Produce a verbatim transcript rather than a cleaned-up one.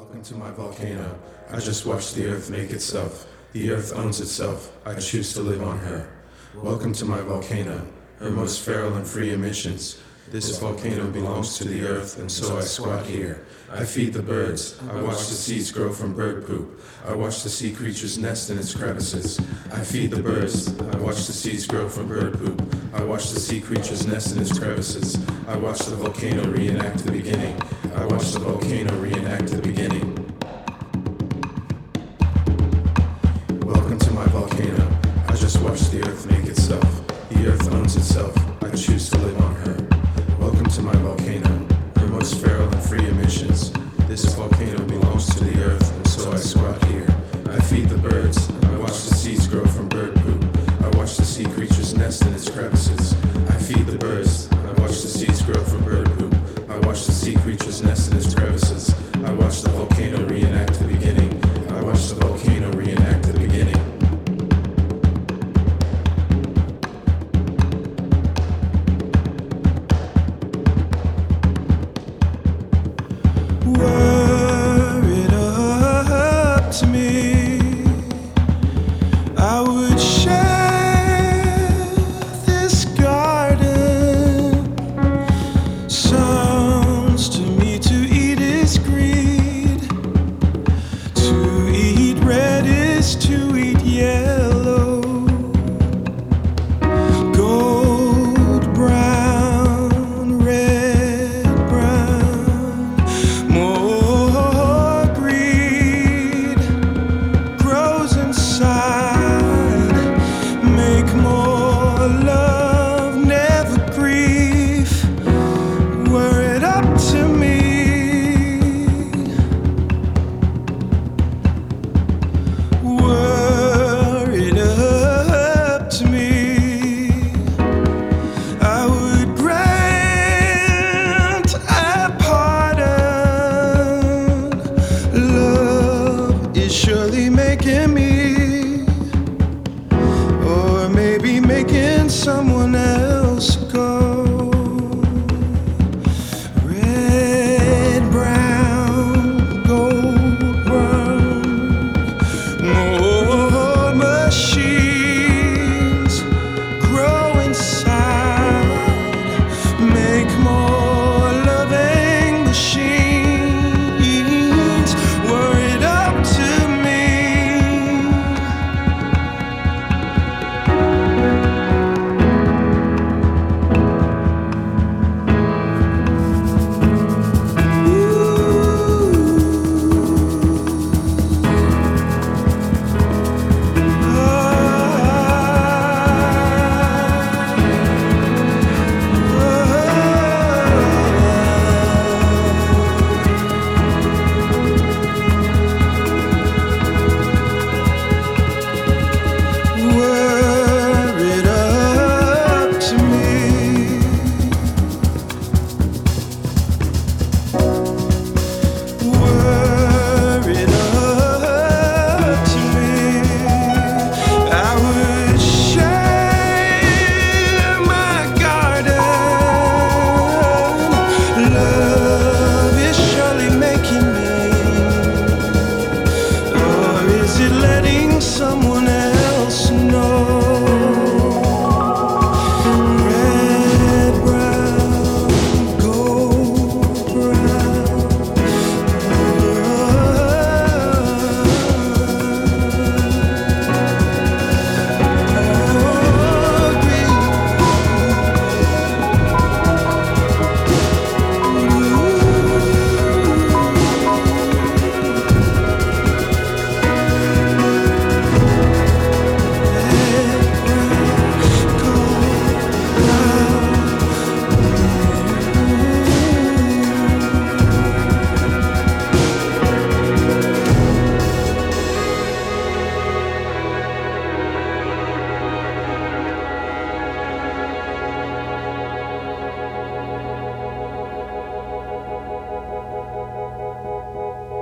Welcome to my volcano. I just watched the earth make itself. The earth owns itself. I choose to live on her. Welcome to my volcano, her most feral and free emissions. This volcano belongs to the earth, and so I squat here. I feed the birds. I watch the seeds grow from bird poop. I watch the sea creatures nest in its crevices. I feed the birds. I watch the seeds grow from bird poop. I watch the sea creatures nest in its crevices. I watch the volcano reenact the beginning. I watch the volcano reenact the beginning. Welcome to my volcano. I just watched the earth make itself. The earth owns itself. I choose to live on her. Welcome to my volcano, her most feral and free emissions. This volcano